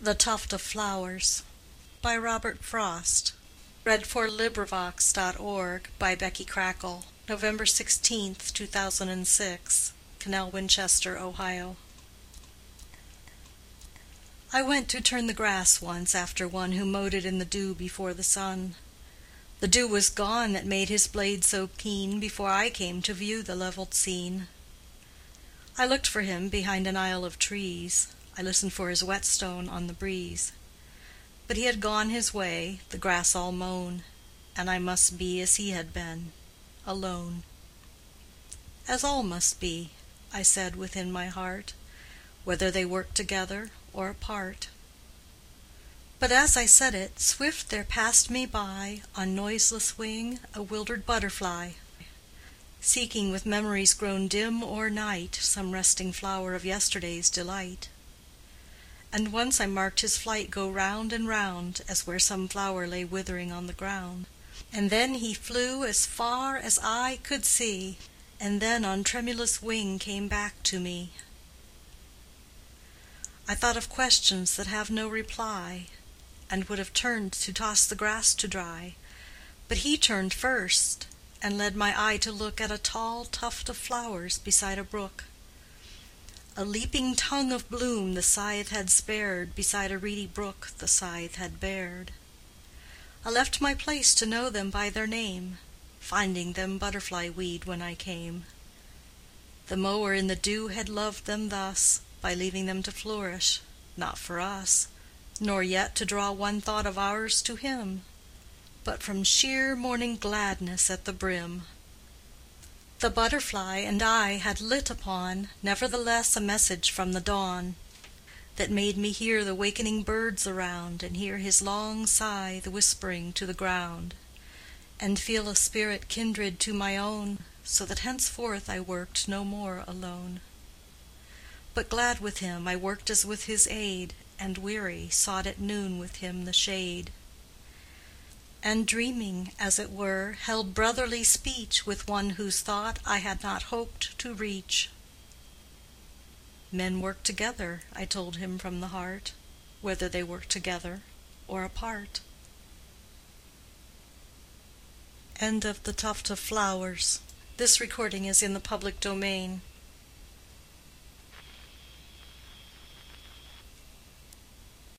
The Tuft of Flowers by Robert Frost. LibriVox.org by Becky Crackle. November 16th, 2006. Canal Winchester, Ohio. I went to turn the grass once after one who mowed it in the dew before the sun. The dew was gone that made his blade so keen before I came to view the leveled scene. I looked for him behind an aisle of trees. I listened for his whetstone on the breeze. But he had gone his way, the grass all mown, and I must be as he had been, alone. As all must be, I said within my heart, whether they work together or apart. But as I said it, swift there passed me by, on noiseless wing, a wildered butterfly, seeking with memories grown dim or night some resting flower of yesterday's delight. And once I marked his flight go round and round, as where some flower lay withering on the ground. And then he flew as far as eye could see, and then on tremulous wing came back to me. I thought of questions that have no reply, and would have turned to toss the grass to dry. But he turned first, and led my eye to look at a tall tuft of flowers beside a brook. A leaping tongue of bloom the scythe had spared, beside a reedy brook the scythe had bared. I left my place to know them by their name, finding them butterfly weed when I came. The mower in the dew had loved them thus, by leaving them to flourish, not for us, nor yet to draw one thought of ours to him, but from sheer morning gladness at the brim. The butterfly and I had lit upon, nevertheless, a message from the dawn, that made me hear the wakening birds around, and hear his long sigh the whispering to the ground, and feel a spirit kindred to my own, so that henceforth I worked no more alone. But glad with him I worked as with his aid, and weary sought at noon with him the shade. And dreaming, as it were, held brotherly speech with one whose thought I had not hoped to reach. Men work together, I told him from the heart, whether they work together or apart. End of The Tuft of Flowers. This recording is in the public domain.